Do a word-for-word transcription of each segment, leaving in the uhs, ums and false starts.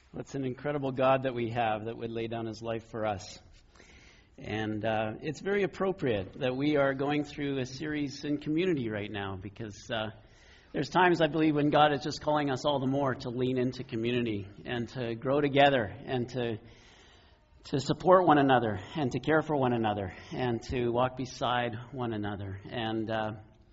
Well, it's an incredible God that we have that would lay down his life for us. And uh, it's very appropriate that we are going through a series in community right now because uh, there's times, I believe, when God is just calling us all the more to lean into community and to grow together and to to support one another and to care for one another and to walk beside one another. And uh,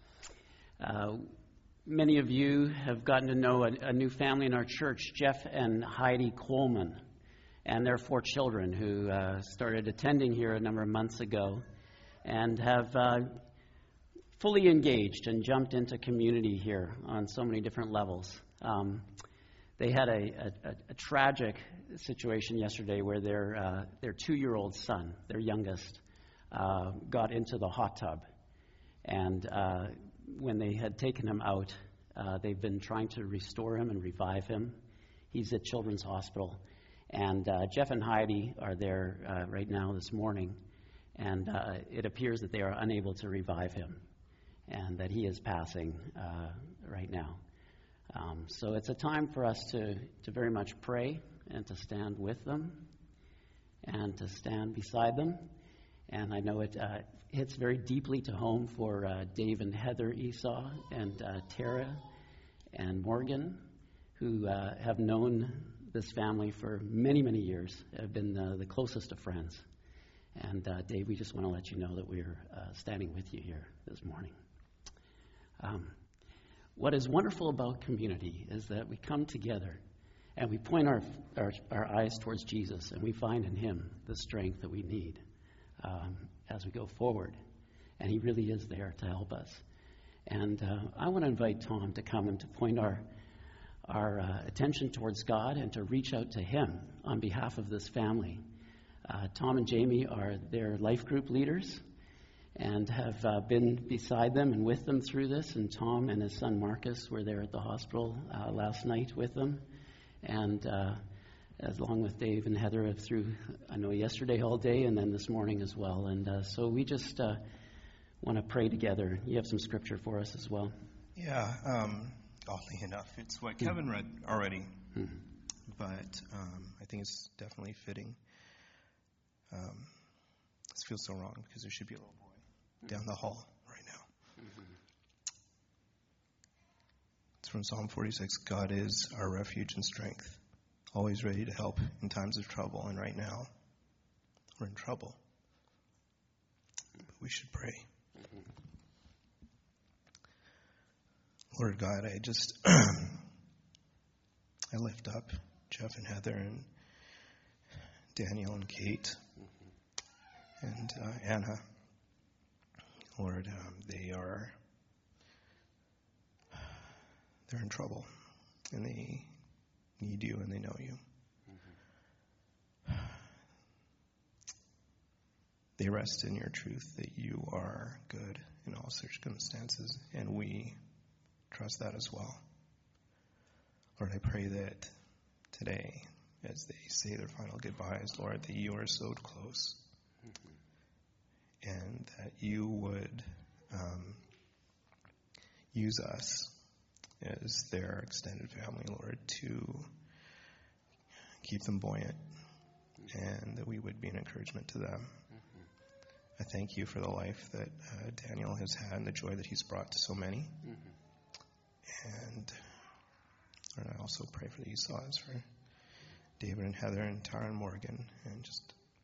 uh, many of you have gotten to know a, a new family in our church, Jeff and Heidi Coleman, and their four children who uh, started attending here a number of months ago and have uh, fully engaged and jumped into community here on so many different levels. Um, they had a, a, a tragic situation yesterday where their uh, their two-year-old son, their youngest, uh, got into the hot tub. And uh, when they had taken him out, uh, they've been trying to restore him and revive him. He's at Children's Hospital. And uh, Jeff and Heidi are there uh, right now this morning. And uh, it appears that they are unable to revive him and that he is passing uh, right now. Um, so it's a time for us to, to very much pray and to stand with them and to stand beside them. And I know it uh, hits very deeply to home for uh, Dave and Heather Esau and uh, Tara and Morgan, who uh, have known this family for many, many years, have been uh, the closest of friends. And uh, Dave, we just want to let you know that we're uh, standing with you here this morning. Um, what is wonderful about community is that we come together and we point our, our, our eyes towards Jesus, and we find in him the strength that we need um, as we go forward. And he really is there to help us. And uh, I want to invite Tom to come and to point our our uh, attention towards God and to reach out to him on behalf of this family. Uh, Tom and Jamie are their life group leaders and have uh, been beside them and with them through this. And Tom and his son Marcus were there at the hospital uh, last night with them. And uh, as along with Dave and Heather through, I know, yesterday all day and then this morning as well. And uh, so we just uh, want to pray together. You have some scripture for us as well. Yeah, um, oddly enough, it's what Kevin read already, Mm-hmm. but um, I think it's definitely fitting. Um, this feels so wrong because there should be a little boy down the hall right now. Mm-hmm. It's from Psalm forty-six. God is our refuge and strength, always ready to help in times of trouble. And right now, we're in trouble. But we should pray. Mm-hmm. Lord God, I just, I lift up Jeff and Heather and Daniel and Kate mm-hmm. and uh, Anna. Lord, um, they are, they're in trouble, and they need you, and they know you. Mm-hmm. They rest in your truth that you are good in all circumstances, and we trust that as well. Lord, I pray that today, as they say their final goodbyes, Lord, that you are so close, mm-hmm. and that you would um, use us as their extended family, Lord, to keep them buoyant, mm-hmm. and that we would be an encouragement to them. Mm-hmm. I thank you for the life that uh, Daniel has had and the joy that he's brought to so many. Mm-hmm. And Lord, I also pray for the Esau's, for David and Heather and Tara and Morgan, and just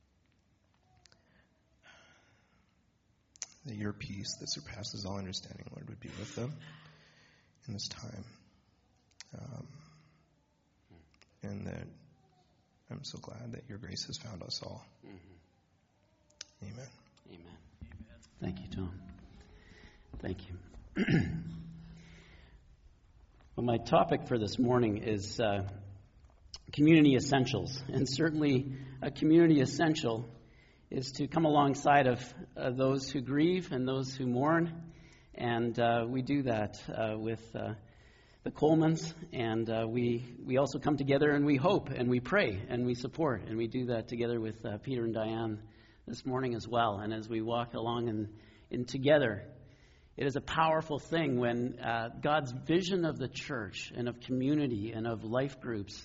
that your peace that surpasses all understanding, Lord, would be with them in this time. Um, and that I'm so glad that your grace has found us all. Mm-hmm. Amen. Amen. Thank you, Tom. Thank you. Well, my topic for this morning is uh, community essentials. And certainly a community essential is to come alongside of uh, those who grieve and those who mourn. And uh, we do that uh, with uh, the Colemans. And uh, we, we also come together and we hope and we pray and we support. And we do that together with uh, Peter and Diane this morning as well. And as we walk along and in, in together, it is a powerful thing when uh, God's vision of the church and of community and of life groups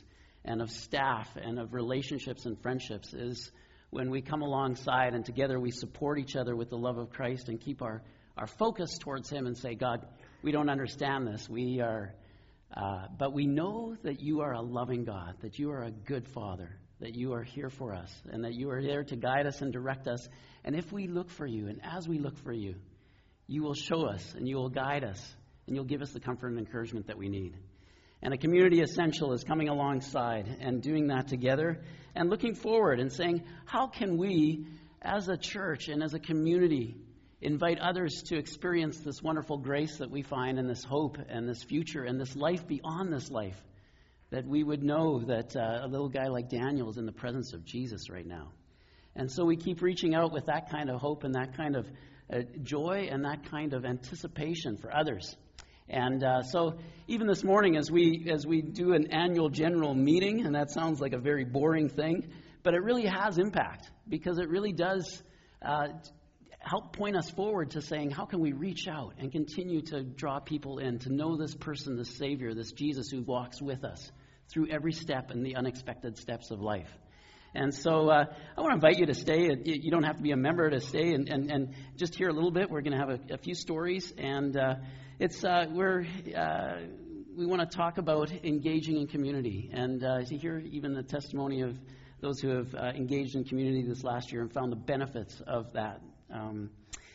and of staff and of relationships and friendships is when we come alongside and together we support each other with the love of Christ and keep our, our focus towards him and say, God, we don't understand this. We are, uh, but we know that you are a loving God, that you are a good Father, that you are here for us, and that you are there to guide us and direct us. And if we look for you, and as we look for you, you will show us and you will guide us, and you'll give us the comfort and encouragement that we need. And a community essential is coming alongside and doing that together and looking forward and saying, how can we, as a church and as a community, invite others to experience this wonderful grace that we find and this hope and this future and this life beyond this life, that we would know that uh, a little guy like Daniel is in the presence of Jesus right now. And so we keep reaching out with that kind of hope and that kind of uh, joy and that kind of anticipation for others. And uh, so even this morning as we as we do an annual general meeting, and that sounds like a very boring thing, but it really has impact because it really does uh, help point us forward to saying, how can we reach out and continue to draw people in, to know this person, this Savior, this Jesus who walks with us through every step and the unexpected steps of life. And so uh, I want to invite you to stay. You don't have to be a member to stay and, and, and just hear a little bit. We're going to have a, a few stories, and uh, it's uh, we're uh, we want to talk about engaging in community, and uh, to hear even the testimony of those who have uh, engaged in community this last year and found the benefits of that. Um,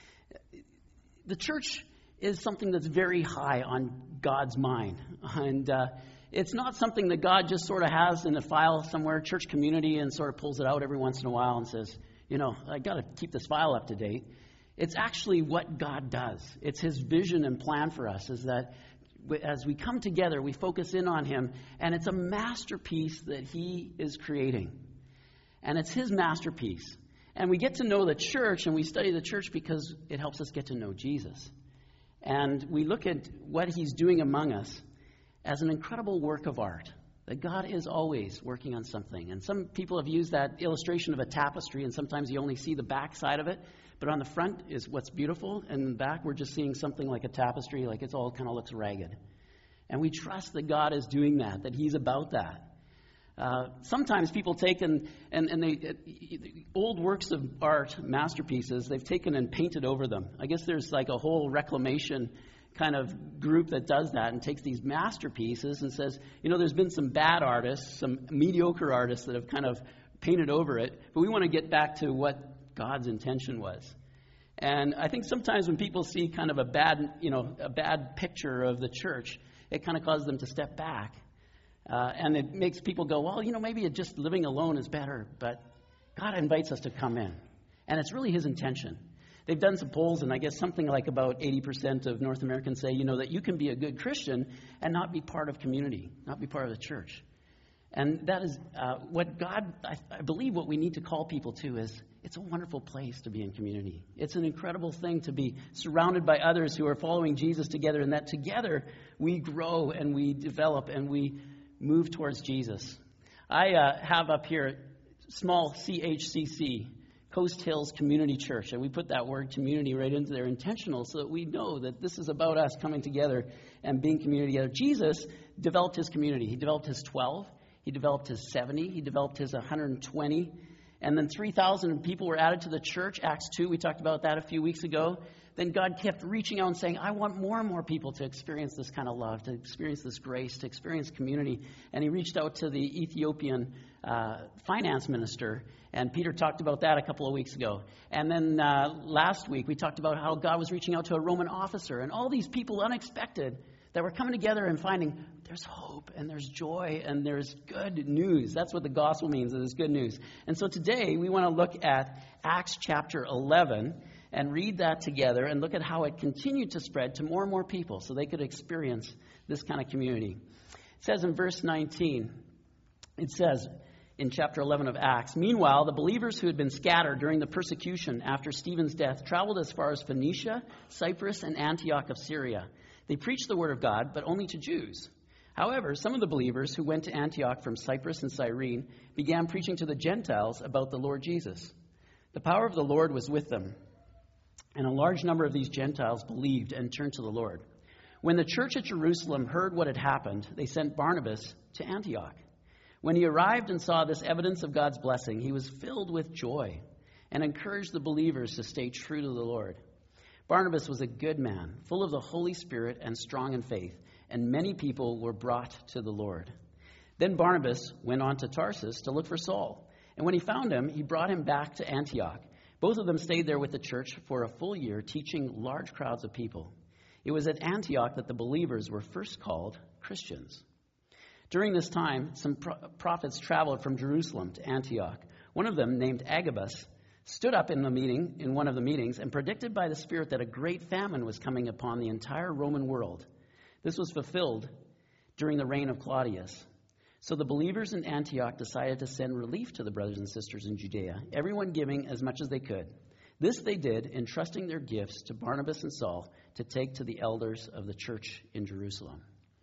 the church is something that's very high on God's mind, and uh, it's not something that God just sort of has in a file somewhere, church community, and sort of pulls it out every once in a while and says, you know, I got to keep this file up to date. It's actually what God does. It's his vision and plan for us, is that as we come together, we focus in on him, and it's a masterpiece that he is creating. And it's his masterpiece. And we get to know the church, and we study the church because it helps us get to know Jesus. And we look at what he's doing among us as an incredible work of art, that God is always working on something. And some people have used that illustration of a tapestry, and sometimes you only see the back side of it, but on the front is what's beautiful, and in the back we're just seeing something like a tapestry, like it all kind of looks ragged. And we trust that God is doing that, that he's about that. Uh, sometimes people take and, and, and they uh, old works of art, masterpieces, they've taken and painted over them. I guess there's like a whole reclamation kind of group that does that and takes these masterpieces and says, you know, there's been some bad artists, some mediocre artists that have kind of painted over it, but we want to get back to what God's intention was. And I think sometimes when people see kind of a bad, you know, a bad picture of the church, it kind of causes them to step back. Uh, and it makes people go, well, you know, maybe it just living alone is better, but God invites us to come in. And it's really his intention. They've done some polls, and I guess something like about eighty percent of North Americans say, you know, that you can be a good Christian and not be part of community, not be part of the church. And that is uh, what God, I, I believe what we need to call people to is, it's a wonderful place to be in community. It's an incredible thing to be surrounded by others who are following Jesus together, and that together we grow and we develop and we move towards Jesus. I uh, have up here small C H C C, Coast Hills Community Church, and we put that word community right into there, intentional, so that we know that this is about us coming together and being community together. Jesus developed his community. He developed his twelve. He developed his seventy. He developed his one hundred twenty. And then three thousand people were added to the church. Acts two, we talked about that a few weeks ago. Then God kept reaching out and saying, I want more and more people to experience this kind of love, to experience this grace, to experience community. And he reached out to the Ethiopian uh, finance minister, and Peter talked about that a couple of weeks ago. And then uh, last week we talked about how God was reaching out to a Roman officer, and all these people unexpected that were coming together and finding there's hope and there's joy and there's good news. That's what the gospel means, is good news. And so today we want to look at Acts chapter eleven and read that together and look at how it continued to spread to more and more people so they could experience this kind of community. It says in verse nineteen, it says in chapter eleven of Acts, meanwhile, the believers who had been scattered during the persecution after Stephen's death traveled as far as Phoenicia, Cyprus, and Antioch of Syria. They preached the word of God, but only to Jews. However, some of the believers who went to Antioch from Cyprus and Cyrene began preaching to the Gentiles about the Lord Jesus. The power of the Lord was with them, and a large number of these Gentiles believed and turned to the Lord. When the church at Jerusalem heard what had happened, they sent Barnabas to Antioch. When he arrived and saw this evidence of God's blessing, he was filled with joy and encouraged the believers to stay true to the Lord. Barnabas was a good man, full of the Holy Spirit and strong in faith, and many people were brought to the Lord. Then Barnabas went on to Tarsus to look for Saul, and when he found him, he brought him back to Antioch. Both of them stayed there with the church for a full year, teaching large crowds of people. It was at Antioch that the believers were first called Christians. During this time, some pro- prophets traveled from Jerusalem to Antioch. One of them, named Agabus, stood up in the meeting, in one of the meetings, and predicted by the Spirit that a great famine was coming upon the entire Roman world. This was fulfilled during the reign of Claudius. So the believers in Antioch decided to send relief to the brothers and sisters in Judea, everyone giving as much as they could. This they did, entrusting their gifts to Barnabas and Saul to take to the elders of the church in Jerusalem.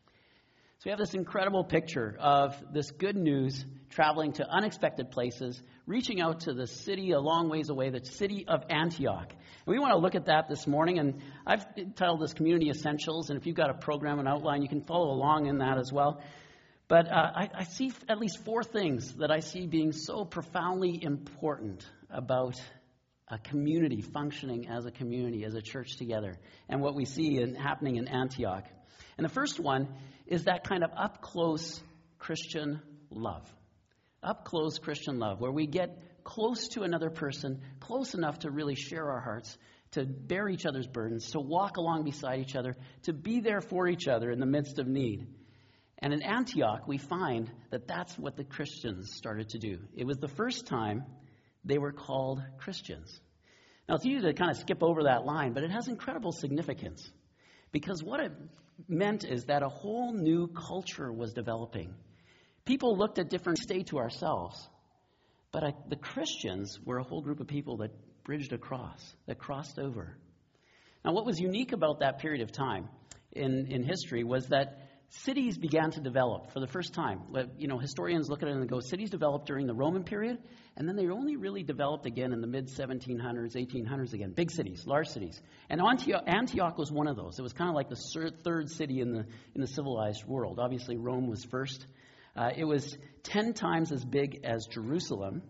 So we have this incredible picture of this good news traveling to unexpected places, reaching out to the city a long ways away, the city of Antioch. And we want to look at that this morning, and I've titled this Community Essentials, and if you've got a program and outline, you can follow along in that as well. But uh, I, I see at least four things that I see being so profoundly important about a community functioning as a community, as a church together, and what we see in, happening in Antioch. And the first one is that kind of up-close Christian love. Up-close Christian love, where we get close to another person, close enough to really share our hearts, to bear each other's burdens, to walk along beside each other, to be there for each other in the midst of need. And in Antioch, we find that that's what the Christians started to do. It was the first time they were called Christians. Now, it's easy to kind of skip over that line, but it has incredible significance. Because what it meant is that a whole new culture was developing. People looked at different states to ourselves. But I, the Christians were a whole group of people that bridged across, that crossed over. Now, what was unique about that period of time in, in history was that cities began to develop for the first time. You know, historians look at it and go, cities developed during the Roman period, and then they only really developed again in the mid seventeen hundreds, eighteen hundreds again. Big cities, large cities. And Antioch, Antioch was one of those. It was kind of like the third city in the in the civilized world. Obviously, Rome was first. Uh, it was ten times as big as Jerusalem.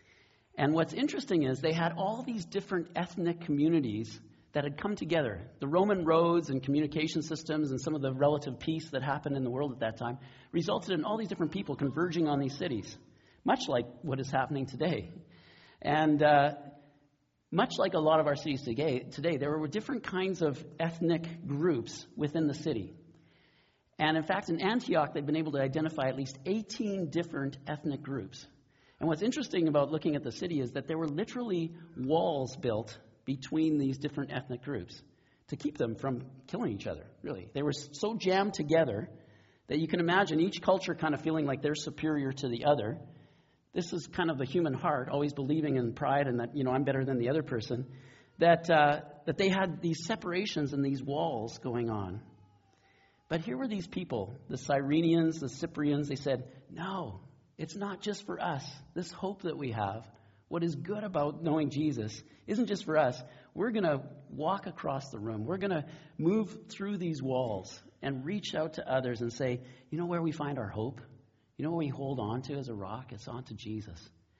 And what's interesting is they had all these different ethnic communities that had come together. The Roman roads and communication systems and some of the relative peace that happened in the world at that time resulted in all these different people converging on these cities, much like what is happening today. And uh, much like a lot of our cities today, today, there were different kinds of ethnic groups within the city. And in fact, in Antioch, they've been able to identify at least eighteen different ethnic groups. And what's interesting about looking at the city is that there were literally walls built between these different ethnic groups to keep them from killing each other, really. They were so jammed together that you can imagine each culture kind of feeling like they're superior to the other. This is kind of the human heart, always believing in pride and that, you know, I'm better than the other person, that uh, that they had these separations and these walls going on. But here were these people, the Cyrenians, the Cyprians, they said, no, it's not just for us. This hope that we have, what is good about knowing Jesus isn't just for us. We're going to walk across the room. We're going to move through these walls and reach out to others and say, you know where we find our hope? You know what we hold on to as a rock? It's on to Jesus.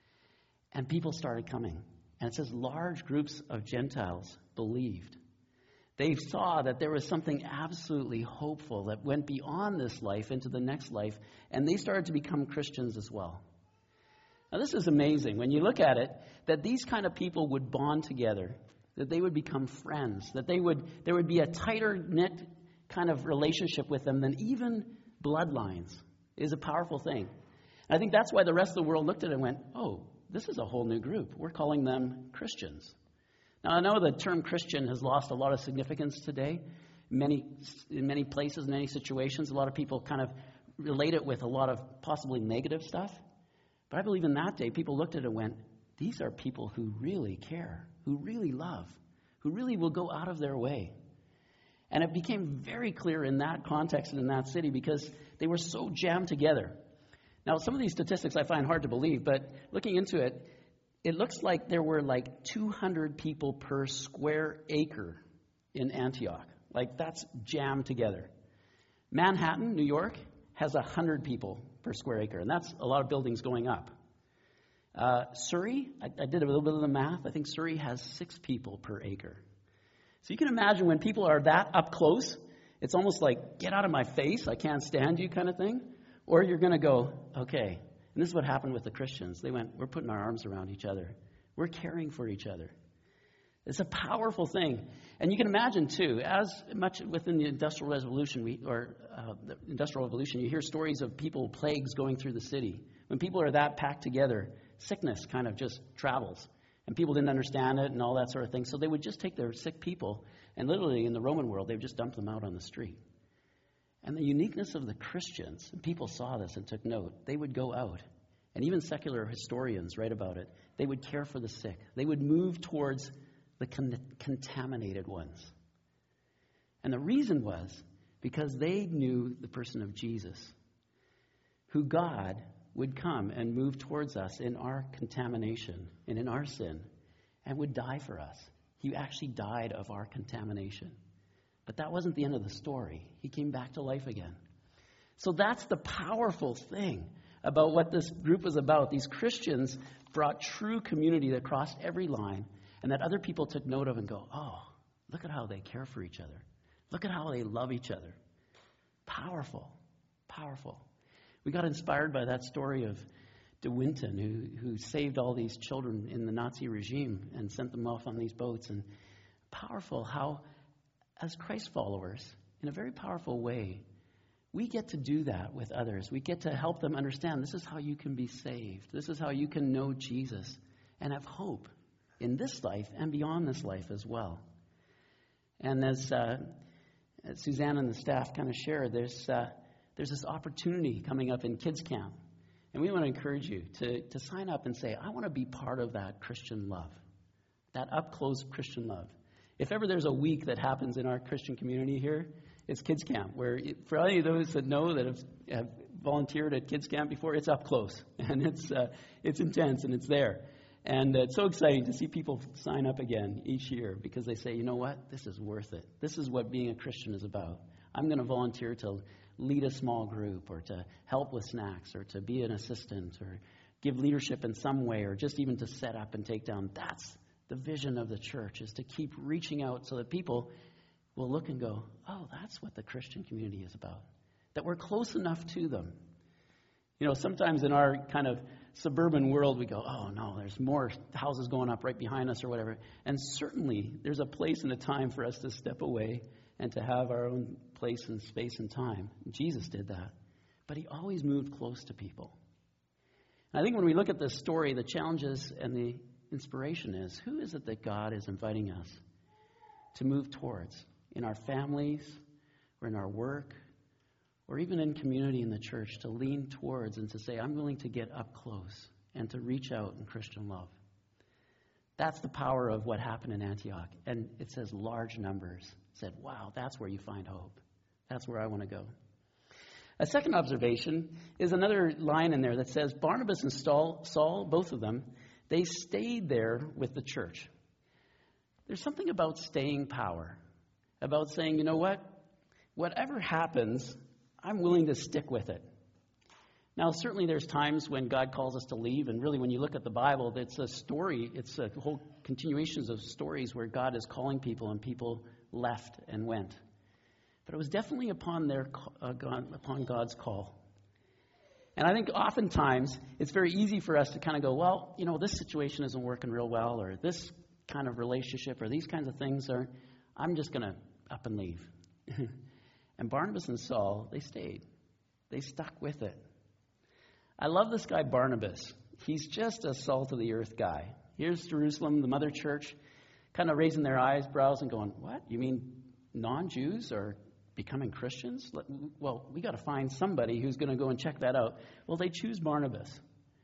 And people started coming. And it says large groups of Gentiles believed. They saw that there was something absolutely hopeful that went beyond this life into the next life. And they started to become Christians as well. Now, this is amazing. When you look at it, that these kind of people would bond together, that they would become friends, that they would there would be a tighter knit kind of relationship with them than even bloodlines is a powerful thing. And I think that's why the rest of the world looked at it and went, oh, this is a whole new group. We're calling them Christians. Now, I know the term Christian has lost a lot of significance today. Many, in many places, in many situations, a lot of people kind of relate it with a lot of possibly negative stuff. But I believe in that day, people looked at it and went, these are people who really care, who really love, who really will go out of their way. And it became very clear in that context and in that city because they were so jammed together. Now, some of these statistics I find hard to believe, but looking into it, it looks like there were like two hundred people per square acre in Antioch. Like, that's jammed together. Manhattan, New York, has one hundred people per square acre, and that's a lot of buildings going up. Uh, Surrey, I, I did a little bit of the math. I think Surrey has six people per acre. So you can imagine when people are that up close, it's almost like, get out of my face, I can't stand you kind of thing. Or you're going to go, okay. And this is what happened with the Christians. They went, we're putting our arms around each other. We're caring for each other. It's a powerful thing. And you can imagine, too, as much within the Industrial Revolution, we, or uh, the Industrial Revolution, you hear stories of people, plagues going through the city. When people are that packed together, sickness kind of just travels. And people didn't understand it and all that sort of thing. So they would just take their sick people, and literally in the Roman world, they would just dump them out on the street. And the uniqueness of the Christians, and people saw this and took note, they would go out. And even secular historians write about it. They would care for the sick. They would move towards the con- contaminated ones. And the reason was because they knew the person of Jesus, who God would come and move towards us in our contamination and in our sin and would die for us. He actually died of our contamination. But that wasn't the end of the story. He came back to life again. So that's the powerful thing about what this group was about. These Christians brought true community that crossed every line and that other people took note of and go, oh, look at how they care for each other. Look at how they love each other. Powerful, powerful. We got inspired by that story of De Winton, who, who saved all these children in the Nazi regime and sent them off on these boats. And powerful how, as Christ followers, in a very powerful way, we get to do that with others. We get to help them understand this is how you can be saved. This is how you can know Jesus and have hope in this life and beyond this life as well. And as, uh, as Suzanne and the staff kind of shared, there's uh, there's this opportunity coming up in Kids Camp. And we want to encourage you to, to sign up and say, I want to be part of that Christian love, that up-close Christian love. If ever there's a week that happens in our Christian community here, it's Kids Camp, where it, for any of those that know that have, have volunteered at Kids Camp before, it's up close. And it's uh, it's intense and it's there. And it's so exciting to see people sign up again each year because they say, you know what, this is worth it. This is what being a Christian is about. I'm going to volunteer to lead a small group or to help with snacks or to be an assistant or give leadership in some way or just even to set up and take down. That's the vision of the church, is to keep reaching out so that people will look and go, oh, that's what the Christian community is about, that we're close enough to them. You know, sometimes in our kind of suburban world, we go, oh, no, there's more houses going up right behind us or whatever. And certainly there's a place and a time for us to step away and to have our own place and space and time. Jesus did that. But he always moved close to people. And I think when we look at this story, the challenges and the inspiration is, who is it that God is inviting us to move towards in our families or in our work or even in community in the church, to lean towards and to say, I'm willing to get up close and to reach out in Christian love. That's the power of what happened in Antioch. And it says large numbers said, wow, that's where you find hope. That's where I want to go. A second observation is another line in there that says Barnabas and Saul, Saul, both of them, they stayed there with the church. There's something about staying power, about saying, you know what, whatever happens, I'm willing to stick with it. Now, certainly there's times when God calls us to leave, and really when you look at the Bible, it's a story, it's a whole continuations of stories where God is calling people and people left and went. But it was definitely upon their uh, God, upon God's call. And I think oftentimes it's very easy for us to kind of go, well, you know, this situation isn't working real well, or this kind of relationship, or these kinds of things are, I'm just going to up and leave. And Barnabas and Saul, they stayed. They stuck with it. I love this guy Barnabas. He's just a salt-of-the-earth guy. Here's Jerusalem, the mother church, kind of raising their eyebrows and going, what? You mean non-Jews are becoming Christians? Well, we got to find somebody who's going to go and check that out. Well, they choose Barnabas.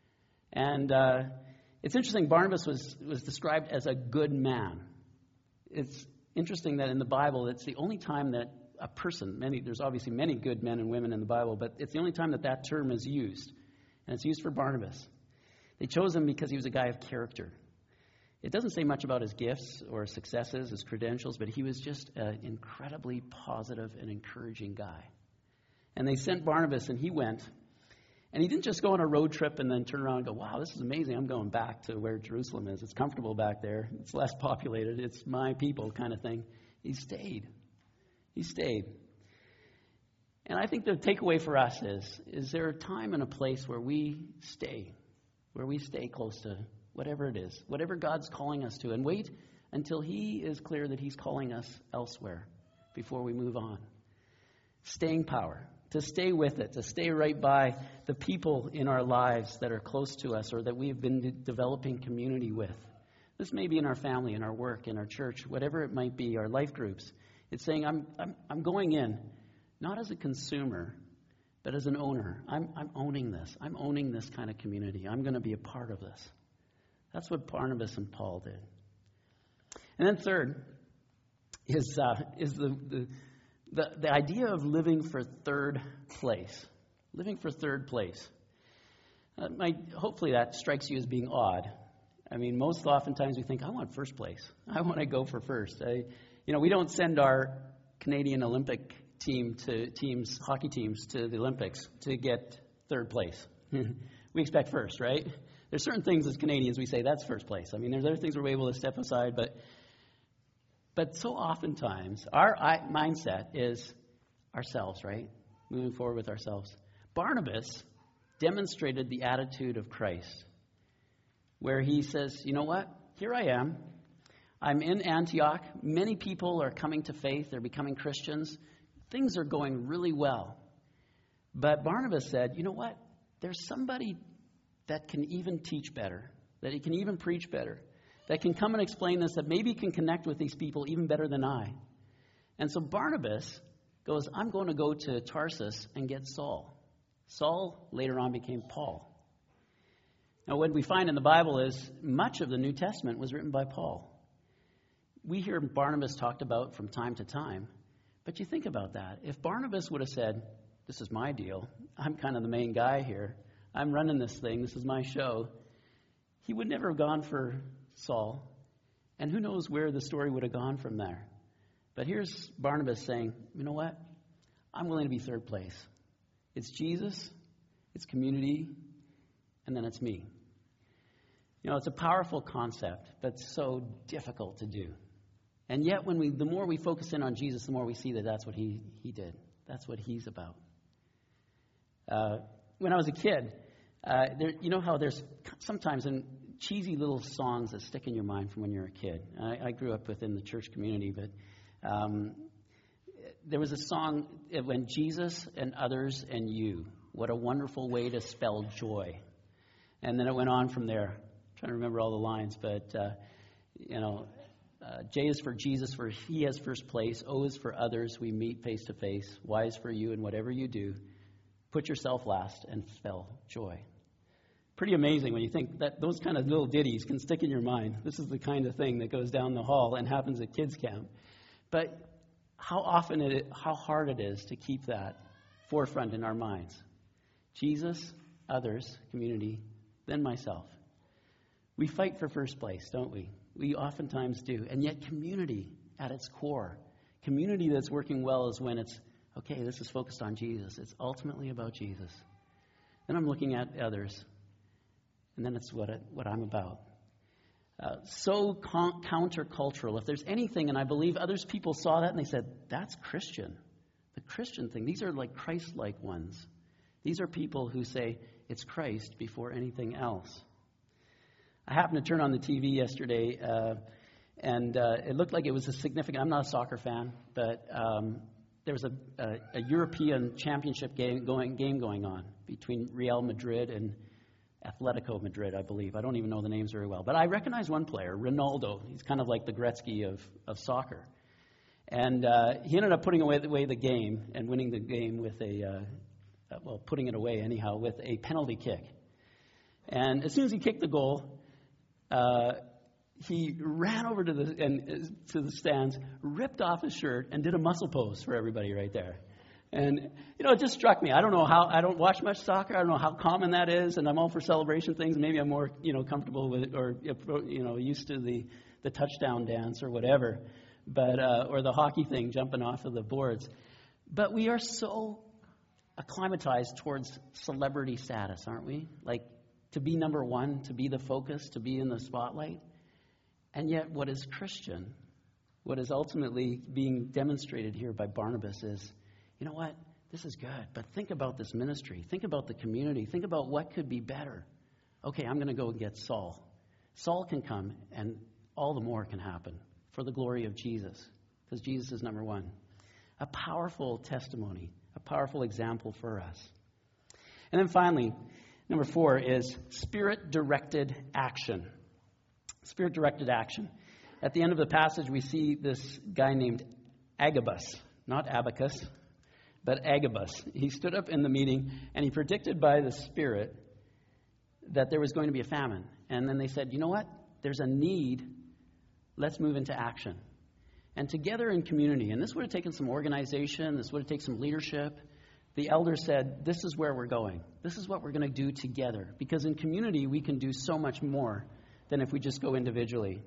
And uh, it's interesting, Barnabas was, was described as a good man. It's interesting that in the Bible, it's the only time that a person, many, there's obviously many good men and women in the Bible, but it's the only time that that term is used. And it's used for Barnabas. They chose him because he was a guy of character. It doesn't say much about his gifts or successes, his credentials, but he was just an incredibly positive and encouraging guy. And they sent Barnabas, and he went. And he didn't just go on a road trip and then turn around and go, wow, this is amazing. I'm going back to where Jerusalem is. It's comfortable back there. It's less populated. It's my people kind of thing. He stayed. He stayed. And I think the takeaway for us is, is there a time and a place where we stay, where we stay close to whatever it is, whatever God's calling us to, and wait until he is clear that he's calling us elsewhere before we move on. Staying power. To stay with it, to stay right by the people in our lives that are close to us or that we've been de- developing community with. This may be in our family, in our work, in our church, whatever it might be, our life groups. It's saying, I'm I'm, I'm going in, not as a consumer, but as an owner. I'm, I'm owning this. I'm owning this kind of community. I'm going to be a part of this. That's what Barnabas and Paul did. And then third is, uh, is the... the The the idea of living for third place, living for third place. Uh, might, hopefully that strikes you as being odd. I mean, most oftentimes we think, I want first place. I want to go for first. I, you know, we don't send our Canadian Olympic team to teams, hockey teams, to the Olympics to get third place. We expect first, right? There's certain things as Canadians we say that's first place. I mean, there's other things we're able to step aside, but. But so oftentimes, our mindset is ourselves, right? Moving forward with ourselves. Barnabas demonstrated the attitude of Christ, where he says, you know what? Here I am. I'm in Antioch. Many people are coming to faith. They're becoming Christians. Things are going really well. But Barnabas said, you know what? There's somebody that can even teach better, that he can even preach better, that can come and explain this, that maybe can connect with these people even better than I. And so Barnabas goes, I'm going to go to Tarsus and get Saul. Saul later on became Paul. Now, what we find in the Bible is much of the New Testament was written by Paul. We hear Barnabas talked about from time to time, but you think about that. If Barnabas would have said, this is my deal, I'm kind of the main guy here, I'm running this thing, this is my show, he would never have gone for Saul, and who knows where the story would have gone from there. But here's Barnabas saying, you know what? I'm willing to be third place. It's Jesus, it's community, and then it's me. You know, it's a powerful concept, but so difficult to do. And yet, when we, the more we focus in on Jesus, the more we see that that's what he, he did. That's what he's about. Uh, when I was a kid, uh, there, you know how there's sometimes in cheesy little songs that stick in your mind from when you're a kid. I, I grew up within the church community, but um, there was a song when Jesus and others and you. What a wonderful way to spell joy. And then it went on from there. I'm trying to remember all the lines, but uh, you know, uh, J is for Jesus, for he has first place. O is for others. We meet face to face. Y is for you, and whatever you do, put yourself last and spell joy. Pretty amazing when you think that those kind of little ditties can stick in your mind. This is the kind of thing that goes down the hall and happens at kids camp. But how often it, how hard it is to keep that forefront in our minds. Jesus, others, community, then myself. We fight for first place, don't we? We oftentimes do. And yet community at its core, community that's working well is when it's, okay, this is focused on Jesus. It's ultimately about Jesus. Then I'm looking at others. And then it's what it, what I'm about. Uh, so con- countercultural. If there's anything, and I believe others people saw that and they said, that's Christian. The Christian thing. These are like Christ-like ones. These are people who say it's Christ before anything else. I happened to turn on the T V yesterday, uh, and uh, it looked like it was a significant, I'm not a soccer fan, but um, there was a, a, a European championship game going, game going on between Real Madrid and Atletico Madrid, I believe. I don't even know the names very well. But I recognize one player, Ronaldo. He's kind of like the Gretzky of, of soccer. And uh, he ended up putting away, away the game and winning the game with a, uh, uh, well, putting it away anyhow, with a penalty kick. And as soon as he kicked the goal, uh, he ran over to the and uh, to the stands, ripped off his shirt, and did a muscle pose for everybody right there. And, you know, it just struck me. I don't know how, I don't watch much soccer. I don't know how common that is, and I'm all for celebration things. Maybe I'm more, you know, comfortable with, or, you know, used to the, the touchdown dance or whatever, but, uh, or the hockey thing, jumping off of the boards. But we are so acclimatized towards celebrity status, aren't we? Like, to be number one, to be the focus, to be in the spotlight. And yet, what is Christian, what is ultimately being demonstrated here by Barnabas is, you know what? This is good, but think about this ministry. Think about the community. Think about what could be better. Okay, I'm going to go and get Saul. Saul can come, and all the more can happen for the glory of Jesus, because Jesus is number one. A powerful testimony, a powerful example for us. And then finally, number four is Spirit-directed action. Spirit-directed action. At the end of the passage, we see this guy named Agabus, not Abacus, but Agabus. He stood up in the meeting, and he predicted by the Spirit that there was going to be a famine. And then they said, you know what? There's a need. Let's move into action. And together in community, and this would have taken some organization, this would have taken some leadership, the elders said, this is where we're going. This is what we're going to do together. Because in community, we can do so much more than if we just go individually.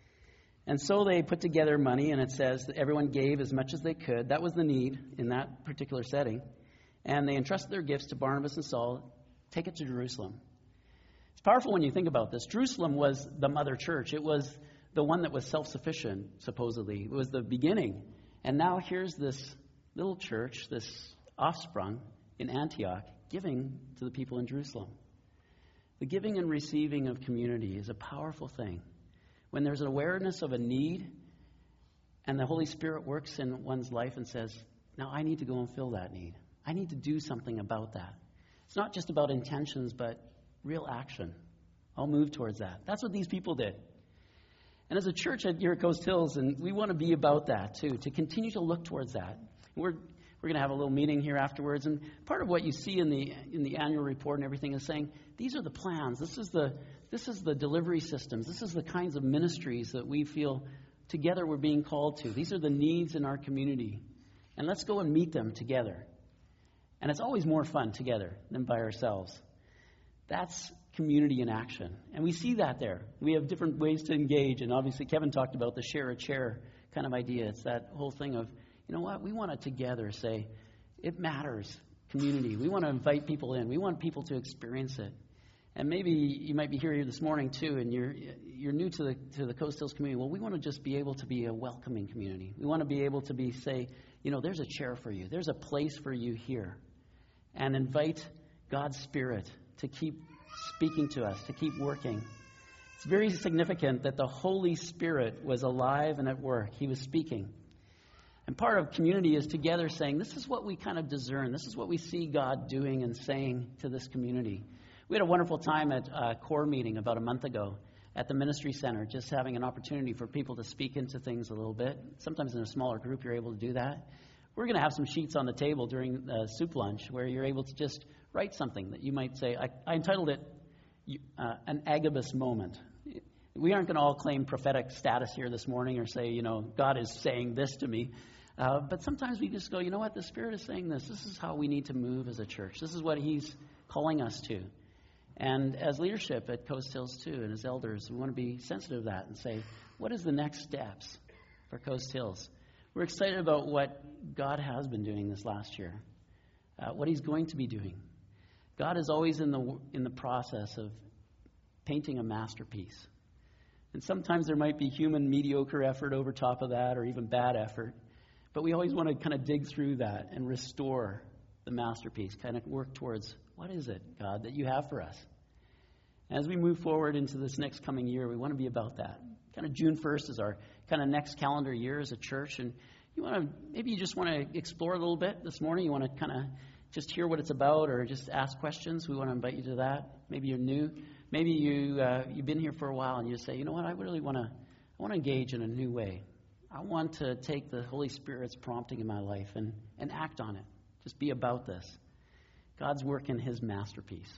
And so they put together money, and it says that everyone gave as much as they could. That was the need in that particular setting. And they entrusted their gifts to Barnabas and Saul. Take it to Jerusalem. It's powerful when you think about this. Jerusalem was the mother church. It was the one that was self-sufficient, supposedly. It was the beginning. And now here's this little church, this offspring in Antioch, giving to the people in Jerusalem. The giving and receiving of community is a powerful thing. When there's an awareness of a need, and the Holy Spirit works in one's life and says, now I need to go and fill that need. I need to do something about that. It's not just about intentions, but real action. I'll move towards that. That's what these people did. And as a church at here at Coast Hills, and we want to be about that too, to continue to look towards that. We're we're going to have a little meeting here afterwards, and part of what you see in the in the annual report and everything is saying these are the plans. This is the this is the delivery systems. This is the kinds of ministries that we feel together we're being called to. These are the needs in our community, and let's go and meet them together. And it's always more fun together than by ourselves. That's community in action. And we see that there. We have different ways to engage. And obviously Kevin talked about the share a chair kind of idea. It's that whole thing of, you know what, we want to together say, it matters, community. We want to invite people in. We want people to experience it. And maybe you might be here this morning too, and you're you're new to the to the Coast Hills community. Well, we want to just be able to be a welcoming community. We want to be able to be say, you know, there's a chair for you. There's a place for you here. And invite God's Spirit to keep speaking to us, to keep working. It's very significant that the Holy Spirit was alive and at work. He was speaking. And part of community is together saying, this is what we kind of discern. This is what we see God doing and saying to this community. We had a wonderful time at a core meeting about a month ago at the ministry center, just having an opportunity for people to speak into things a little bit. Sometimes in a smaller group, you're able to do that. We're going to have some sheets on the table during uh, soup lunch where you're able to just write something that you might say. I, I entitled it uh, An Agabus Moment. We aren't going to all claim prophetic status here this morning or say, you know, God is saying this to me. Uh, but sometimes we just go, you know what, the Spirit is saying this. This is how we need to move as a church. This is what He's calling us to. And as leadership at Coast Hills too, and as elders, we want to be sensitive to that and say, what is the next steps for Coast Hills? We're excited about what God has been doing this last year, uh, what He's going to be doing. God is always in the in the process of painting a masterpiece. And sometimes there might be human mediocre effort over top of that or even bad effort. But we always want to kind of dig through that and restore the masterpiece, kind of work towards, what is it, God, that you have for us? As we move forward into this next coming year, we want to be about that. Kind of June first is our kind of next calendar year as a church. And you want to, maybe you just want to explore a little bit this morning. You want to kind of just hear what it's about or just ask questions. We want to invite you to that. Maybe you're new. Maybe you, uh, you've been here for a while and you say, you know what, I really want to, I want to engage in a new way. I want to take the Holy Spirit's prompting in my life and, and act on it. Just be about this. God's work in His masterpiece.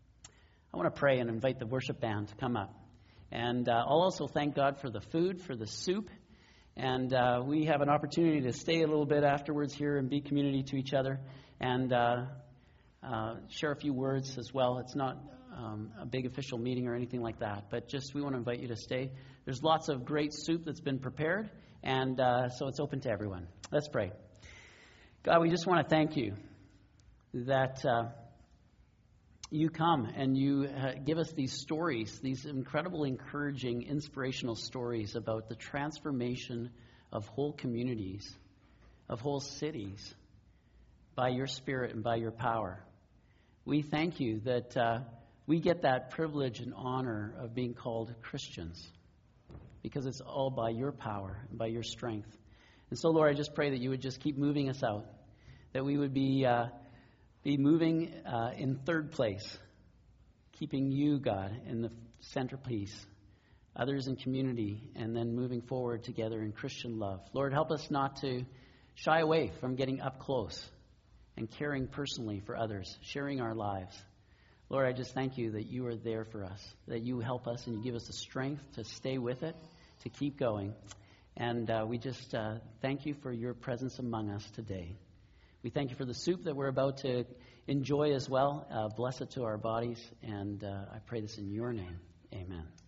I want to pray and invite the worship band to come up. And uh, I'll also thank God for the food, for the soup. And uh, we have an opportunity to stay a little bit afterwards here and be community to each other and uh, uh, share a few words as well. It's not um, a big official meeting or anything like that, but just we want to invite you to stay. There's lots of great soup that's been prepared, and uh, so it's open to everyone. Let's pray. God, we just want to thank you that uh, you come and you uh, give us these stories, these incredible, encouraging, inspirational stories about the transformation of whole communities, of whole cities, by your Spirit and by your power. We thank you that uh, we get that privilege and honor of being called Christians, because it's all by your power and by your strength. And so, Lord, I just pray that you would just keep moving us out, that we would be uh, be moving uh, in third place, keeping you, God, in the centerpiece, others in community, and then moving forward together in Christian love. Lord, help us not to shy away from getting up close and caring personally for others, sharing our lives. Lord, I just thank you that you are there for us, that you help us and you give us the strength to stay with it, to keep going. And uh, we just uh, thank you for your presence among us today. We thank you for the soup that we're about to enjoy as well. Uh, bless it to our bodies, and uh, I pray this in your name. Amen.